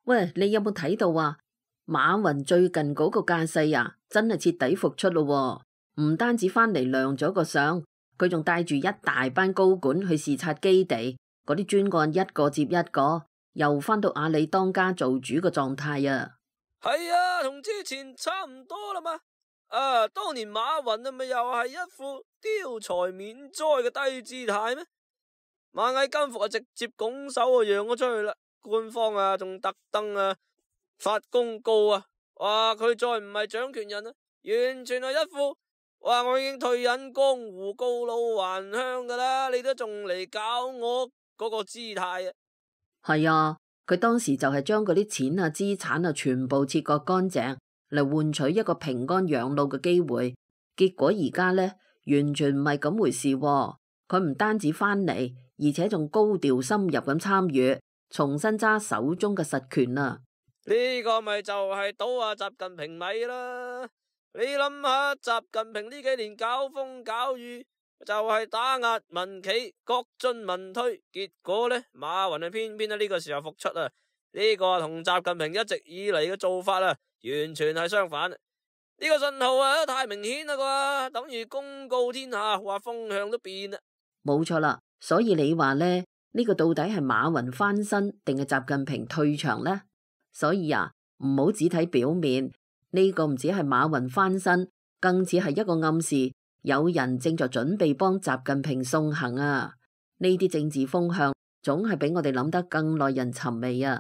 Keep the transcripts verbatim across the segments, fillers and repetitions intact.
喂，你有冇睇到啊？馬雲最近嗰個架勢啊，真係徹底復出咯喎！唔單止翻嚟亮咗個相，佢仲帶住一大班高管去視察基地，嗰啲專案一個接一個，又翻到阿里當家做主嘅狀態啊！ 係啊，同之前差唔多啦嘛。啊，當年馬雲啊，咪又係一副刁財免災嘅低姿態咩？螞蟻金服啊，直接拱手啊，讓咗出去啦。官方啊，仲特登啊發公告啊，話佢再唔係掌權人啊，完全係一副話我已經退隱江湖、告老還鄉噶啦，你都仲嚟搞我嗰個姿態啊！ 係啊，佢當時就係將嗰啲錢啊、資產啊全部切割乾淨，嚟換取一個平安養老嘅機會。結果而家呢，完全唔係咁回事喎。佢唔單止翻嚟，而且仲高調深入咁參與，重新揸手中嘅實權啊！ 呢個咪就係倒下習近平米啦！你諗下，習近平呢幾年搞風搞雨，就係、是、打壓民企、國進民退，結果呢，馬雲啊偏偏喺呢個時候復出啊！呢、這個同習近平一直以嚟嘅做法啊，完全係相反。呢、這個信號啊，太明顯啦啩，等於公告天下，話風向都變啦。冇錯啦，所以你話呢，呢、這個到底係馬雲翻身定係習近平退場呢？所以啊，唔好只睇表面，呢、這個唔止係馬雲翻身，更似係一個暗示，有人正在準備幫習近平送行啊！呢啲政治風向總係比我哋諗得更耐人尋味啊！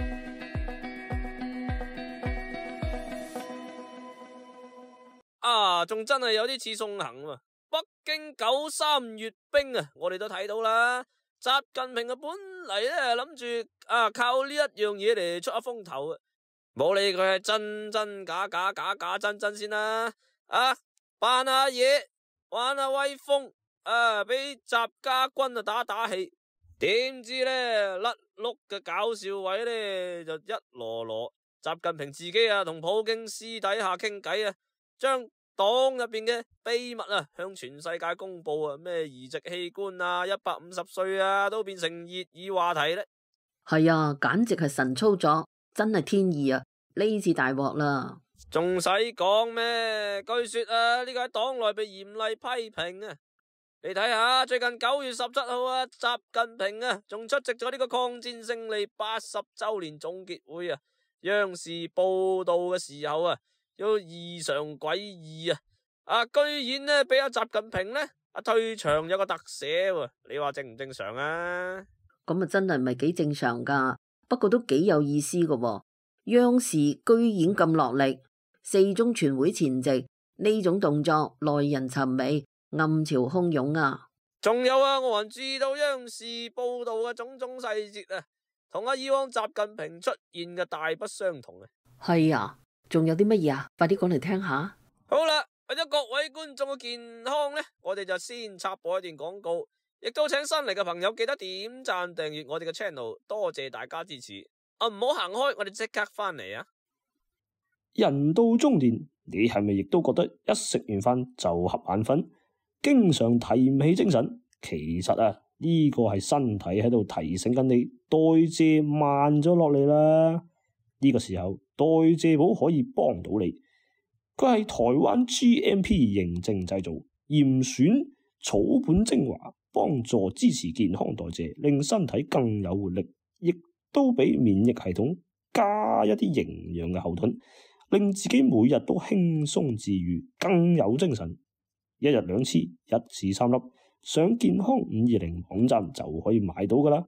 啊，仲真係有啲似送行啊！北京九三閱兵啊，我哋都睇到啦。習近平啊，本嚟咧諗住啊靠呢一樣嘢嚟出下風頭啊，冇理佢係真真假假假假真真先啦，啊扮下嘢玩下威風啊，俾習家軍啊打打氣，點知咧甩碌嘅搞笑位咧就一籮籮，習近平自己啊同普京私底下傾偈啊，將黨入邊嘅秘密啊，向全世界公布啊！咩移植器官啊，一百五十歲啊，都變成熱議話題咧。 係啊，簡直係神操作，真係天意啊！呢次大鑊啦， 仲使講咩？據說啊，呢個喺黨內被嚴厲批評啊！你睇下最近九月十七號啊，習近平啊，仲出席咗呢個抗戰勝利八十周年總結會啊，央視報道嘅時候啊。有異常詭異啊！啊，居然呢俾阿習近平呢啊退場有個特寫喎，你話正唔正常啊？ 咁啊真係唔係幾正常噶，不過都幾有意思噶喎。央視居然咁落力，四中全會前夕呢種動作耐人尋味，暗潮洶湧啊！ 仲有啊，我還注意到央視報道嘅種種細節啊，同阿以往習近平出現嘅大不相同啊！ 係啊。仲有啲乜嘢啊？快啲講嚟聽下。 好啦，為咗各位觀眾嘅健康呢，我哋就先插播一段廣告，亦都請新嚟嘅朋友記得點讚訂閱我哋嘅 channel， 多謝大家支持。啊，唔好行開，我哋即刻翻嚟啊！ 人到中年，你係咪亦都覺得一食完飯就瞌眼瞓，經常提唔起精神？其實啊，呢個係身體喺度提醒緊你代謝慢咗落嚟啦。呢個時候代謝寶可以幫到你，佢係台灣 G M P 認證製造，嚴選草本精華，幫助支持健康代謝，令身體更有活力，亦都俾免疫系統加一啲營養嘅後盾，令自己每日都輕鬆自愈，更有精神。一日兩次，一次三粒，上健康五二零網站就可以買到噶啦。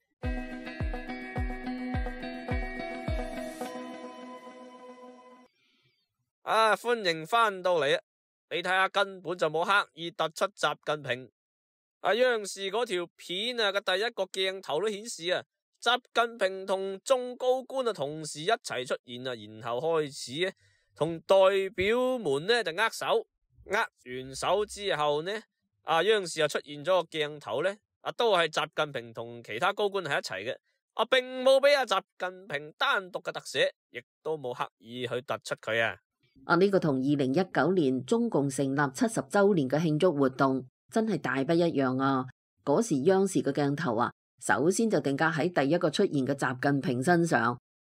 啊！歡迎翻到嚟啊！你睇下，根本就冇刻意突出習近平。啊，央視嗰條片啊嘅第一個鏡頭都顯示啊，習近平同眾高官啊同時一齊出現啊，然後開始啊同代表們呢就握手，握完手之後呢，啊央視又出現咗個鏡頭呢，啊都係習近平同其他高官喺一齊嘅，啊並冇俾阿習近平單獨嘅特寫，亦都冇刻意去突出佢啊。 啊！呢個同二零一九年中共成立七十周年嘅慶祝活動真係大不一樣啊！嗰時央視嘅鏡頭啊，首先就定格喺第一個出現嘅習近平身上，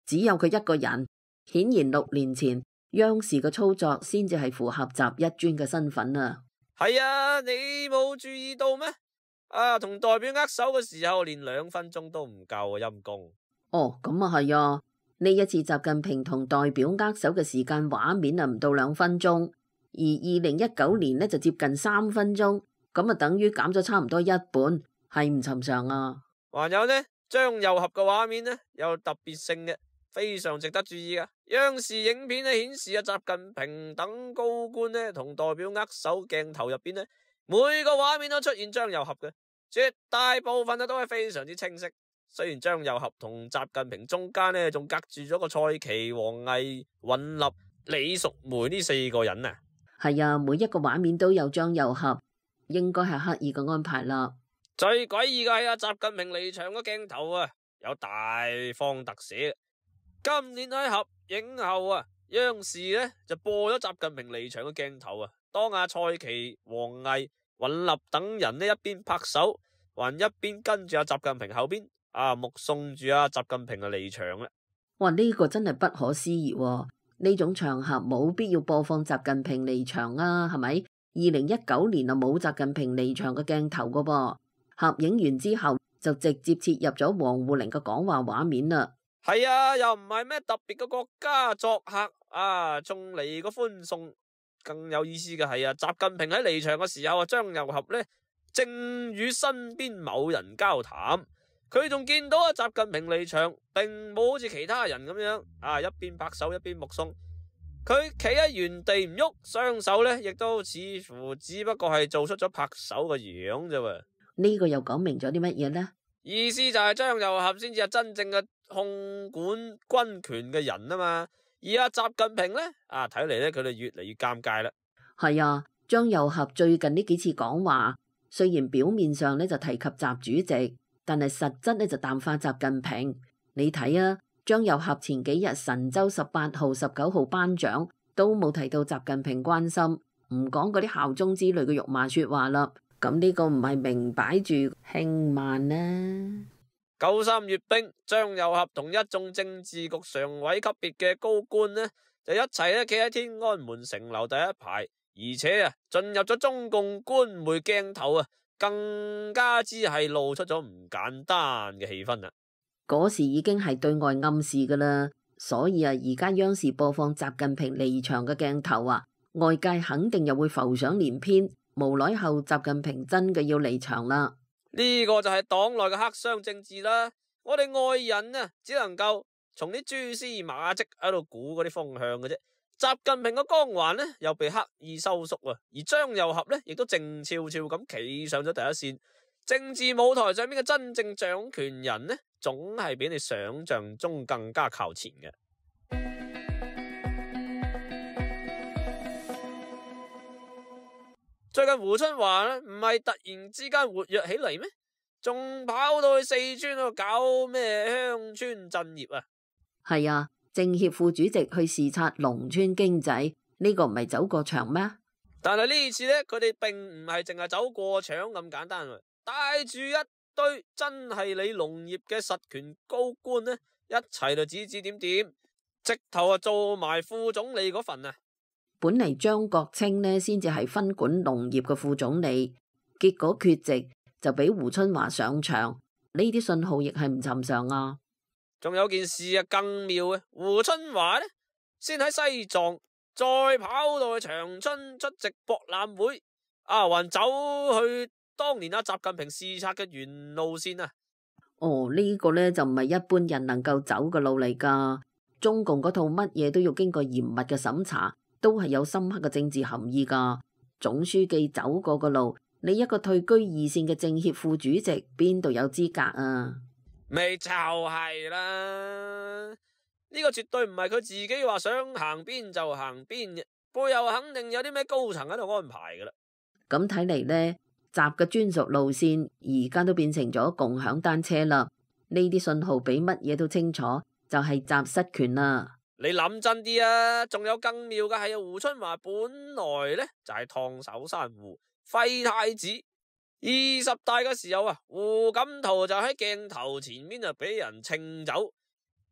只有佢一個人。顯然六年前央視嘅操作先至係符合習一尊嘅身份啊。 係啊，你冇注意到咩？啊，同代表握手嘅時候，連兩分鐘都唔夠啊，陰公。 哦，咁啊係啊，呢一次習近平同代表握手嘅時間畫面啊唔到兩分鐘，而二零一九年呢就接近三分鐘，咁啊等於減咗差唔多一半，係唔尋常啊。 還有呢，張又俠嘅畫面呢有特別性嘅，非常值得注意噶。央視影片呢顯示啊，習近平等高官呢同代表握手鏡頭入邊呢，每個畫面都出現張又俠嘅，絕大部分啊都係非常之清晰。雖然張又俠同習近平中間呢仲隔住咗個蔡奇、王毅、尹立、李淑梅呢四個人啊。 係啊，每一個畫面都有張又俠，應該係刻意嘅安排啦。 最詭異嘅係啊，習近平離場嘅鏡頭啊，有大放特寫。今年喺合影後啊，央視呢就播咗習近平離場嘅鏡頭啊。當阿蔡奇、王毅、尹立等人呢一邊拍手，還一邊跟住阿習近平後邊啊目送住阿習近平嘅離場啦。 哇，呢個真係不可思議喎！呢種場合冇必要播放習近平離場啊，係咪？二零一九年啊冇習近平離場嘅鏡頭噶噃。合影完之後就直接切入咗王滬寧嘅講話畫面啦。 係啊，又唔係咩特別嘅國家作客啊，仲嚟個歡送。更有意思嘅係啊，習近平喺離場嘅時候啊，張又俠呢正與身邊某人交談，佢仲見到啊習近平離場，並冇好似其他人咁樣啊一邊拍手一邊目送，佢企喺原地唔喐，雙手呢亦都似乎只不過係做出咗拍手嘅樣啫喎。 呢個又講明咗啲乜嘢呢？ 意思就係張又俠先至係真正嘅控管軍權嘅人啊嘛，而阿習近平呢，啊睇嚟咧佢哋越嚟越尷尬啦。 係啊，張又俠最近呢幾次講話，雖然表面上呢就提及習主席，但係實質呢就淡化習近平。你睇啊，張又俠前幾日神舟十八號、十九號頒獎都冇提到習近平關心，唔講嗰啲效忠之類嘅辱罵說話啦。咁呢個唔係明擺住輕慢呢？ 九三閱兵，張又俠同一眾政治局常委級別嘅高官呢，就一齊咧企喺天安門城樓第一排，而且啊進入咗中共官媒鏡頭啊，更加之係露出咗唔簡單嘅氣氛啦。 嗰時已經係對外暗示噶啦，所以啊，而家央視播放習近平離場嘅鏡頭啊，外界肯定又會浮想聯翩。無奈後，習近平真嘅要離場啦。 呢個就係黨內嘅黑箱政治啦。我哋外人啊，只能夠從啲蛛絲馬跡喺度估嗰啲風向嘅啫。習近平嘅光環呢，又被刻意收縮啊，而張又俠呢，亦都靜悄悄咁企上咗第一線。政治舞台上面嘅真正掌權人呢，總係比你想象中更加靠前嘅。最近胡春華呢，唔係突然之間活躍起嚟咩？仲跑到去四川度搞咩鄉村振業啊？ 係啊，政協副主席去視察農村經濟，呢個唔係走過場咩？ 但係呢次呢，佢哋並唔係淨係走過場咁簡單，帶住一堆真係理農業嘅實權高官呢，一齊就指指點點，直頭啊做埋副總理嗰份啊！ 本嚟張國清呢先至係分管農業嘅副總理，結果缺席就俾胡春華上場，呢啲信號亦係唔尋常啊！ 仲有件事啊更妙啊，胡春華呢先喺西藏，再跑到去長春出席博覽會，啊還走去當年阿習近平視察嘅原路線啊！ 哦，呢個呢就唔係一般人能夠走嘅路嚟噶，中共嗰套乜嘢都要經過嚴密嘅審查。都係有深刻嘅政治含義噶。總書記走過嘅路，你一個退居二線嘅政協副主席邊度有資格啊？ 咪就係啦，呢個絕對唔係佢自己話想行邊就行邊嘅，背後肯定有啲咩高層喺度安排噶啦。 咁睇嚟呢，習嘅專屬路線而家都變成咗共享單車啦。呢啲信號比乜嘢都清楚，就係習失權啦。 你諗真啲啊，仲有更妙嘅係啊，胡春華本來呢就係燙手山芋廢太子，二十大嘅時候啊，胡錦濤就喺鏡頭前面啊俾人稱走，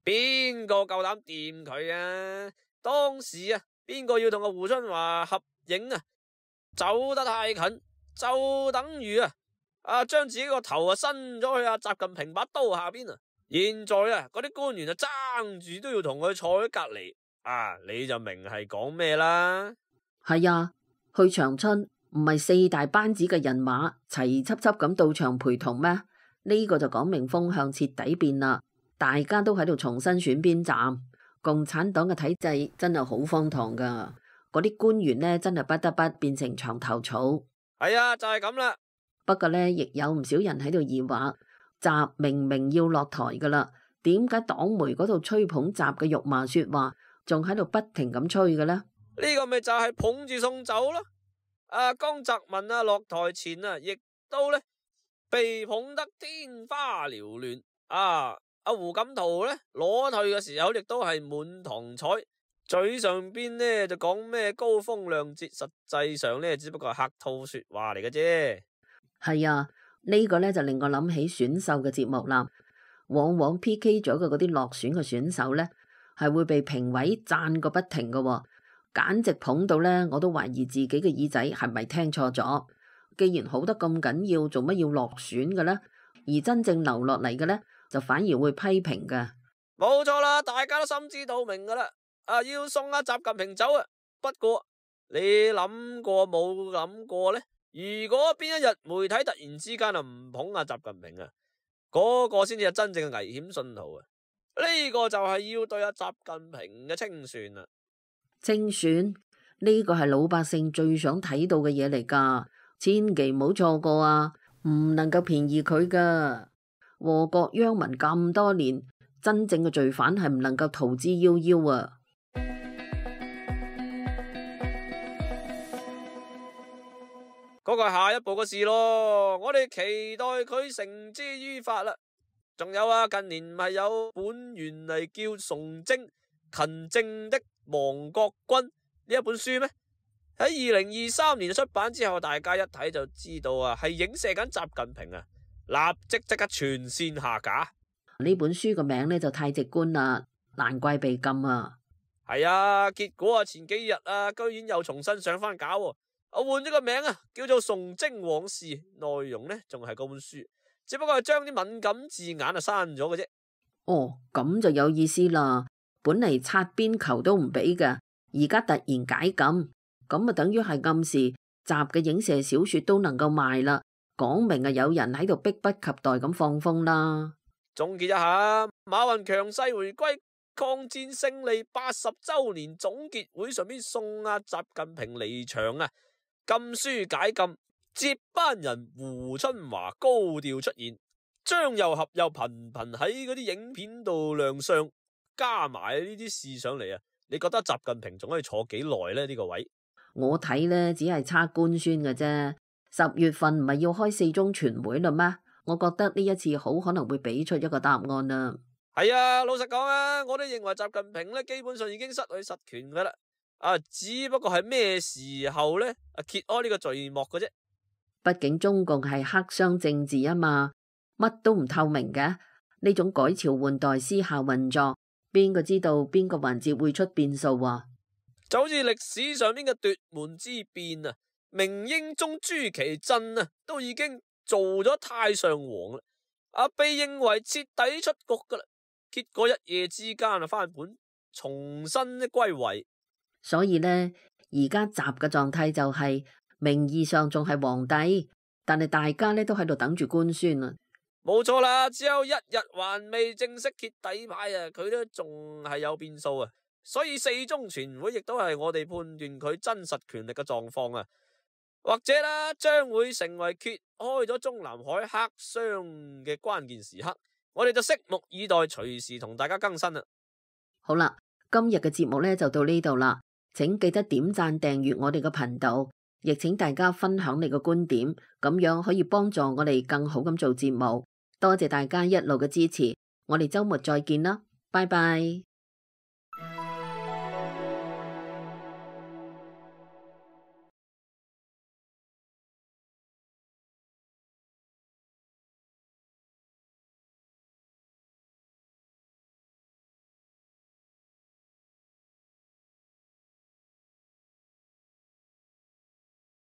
邊個夠膽掂佢啊？當時啊，邊個要同阿胡春華合影啊？走得太近，就等於啊啊將自己個頭啊伸咗去阿習近平把刀下邊啊！現在啊，嗰啲官員啊爭住都要同佢坐喺隔籬啊，你就明係講咩啦？ 係啊，去長春唔係四大班子嘅人馬齊輯輯咁到場陪同咩？呢個就講明風向徹底變啦，大家都喺度重新選邊站。共產黨嘅體制真係好荒唐噶，嗰啲官員呢，真係不得不變成牆頭草。 係啊，就係咁啦。 不過呢，亦有唔少人喺度疑惑，習明明要落台噶啦，點解黨媒嗰度吹捧習嘅辱罵說話，仲喺度不停咁吹嘅呢？ 呢個咪就係捧住送走咯。啊，江澤民啊落台前啊，亦都呢被捧得天花繚亂啊。阿胡錦濤咧攞退嘅時候，亦都係滿堂彩，嘴上邊咧就講咩高風亮節，實際上咧只不過係客套說話嚟嘅啫。 係啊，呢個咧就令我諗起選秀嘅節目啦。往往 P K 咗嘅嗰啲落選嘅選手咧，係會被評委讚個不停嘅，簡直捧到咧我都懷疑自己嘅耳仔係咪聽錯咗。既然好得咁緊要，做乜要落選嘅咧？而真正留落嚟嘅咧，就反而會批評嘅。 冇錯啦，大家都心知肚明噶啦。啊，要送阿習近平走啊。不過你諗過冇諗過呢？如果邊一日媒體突然之間啊唔捧阿習近平啊，嗰個先至係真正嘅危險信號啊！呢個就係要對阿習近平嘅清算啦。 清算呢個係老百姓最想睇到嘅嘢嚟噶，千祈唔好錯過啊！唔能夠便宜佢噶。禍國殃民咁多年，真正嘅罪犯係唔能夠逃之夭夭啊！ 嗰個係下一步嘅事咯，我哋期待佢繩之於法啦。仲有啊，近年唔係有本原嚟叫崇禎勤政的亡國君呢一本書咩？喺二零二三年出版之後，大家一睇就知道啊，係影射緊習近平啊！立即即刻全線下架。 呢本書個名呢就太直觀啦，難怪被禁啊！ 係啊，結果啊前幾日啊，居然又重新上翻架，我換咗個名啊，叫做《崇禎往事》，內容呢仲係嗰本書，只不過係將啲敏感字眼啊刪咗嘅啫。 哦，咁就有意思啦。本嚟擦邊球都唔俾嘅，而家突然解禁，咁啊等於係暗示習嘅影射小說都能夠賣啦。講明啊，有人喺度迫不及待咁放風啦。 總結一下，馬雲強勢回歸抗戰勝利八十周年總結會上邊送阿習近平離場啊，禁書解禁，接班人胡春華高調出現，張又俠又頻頻喺嗰啲影片度亮相，加埋呢啲事上嚟啊，你覺得習近平仲可以坐幾耐呢？呢、呢個位我睇呢，只係差官宣嘅啫。十月份唔係要開四中全會啦咩？我覺得呢一次好可能會俾出一個答案啦。 係啊，老實講啊，我都認為習近平咧基本上已經失去實權噶啦。啊，只不過係咩時候咧啊揭開呢個序幕嘅啫。 畢竟中共係黑箱政治啊嘛，乜都唔透明嘅。呢種改朝換代私下運作，邊個知道邊個環節會出變數啊？ 就好似歷史上邊嘅奪門之變啊！明英宗朱祁鎮啊，都已經做咗太上皇啦，啊，被認為徹底出局噶啦，結果一夜之間啊翻本，重新歸位。 所以呢，而家習嘅狀態就係、是、名義上仲係皇帝，但係大家呢都喺度等住官宣啊。 冇錯啦，只有一日還未正式揭底牌啊，佢都仲係有變數啊。所以四中全會亦都係我哋判斷佢真實權力嘅狀況啊。或者啦，將會成為揭開咗中南海黑箱嘅關鍵時刻，我哋就拭目以待，隨時同大家更新啦。 好啦，今日嘅節目呢就到呢度啦，請記得點讚訂閱我哋嘅頻道，亦請大家分享你嘅觀點，咁樣可以幫助我哋更好咁做節目。多謝大家一路嘅支持，我哋周末再見啦，拜拜。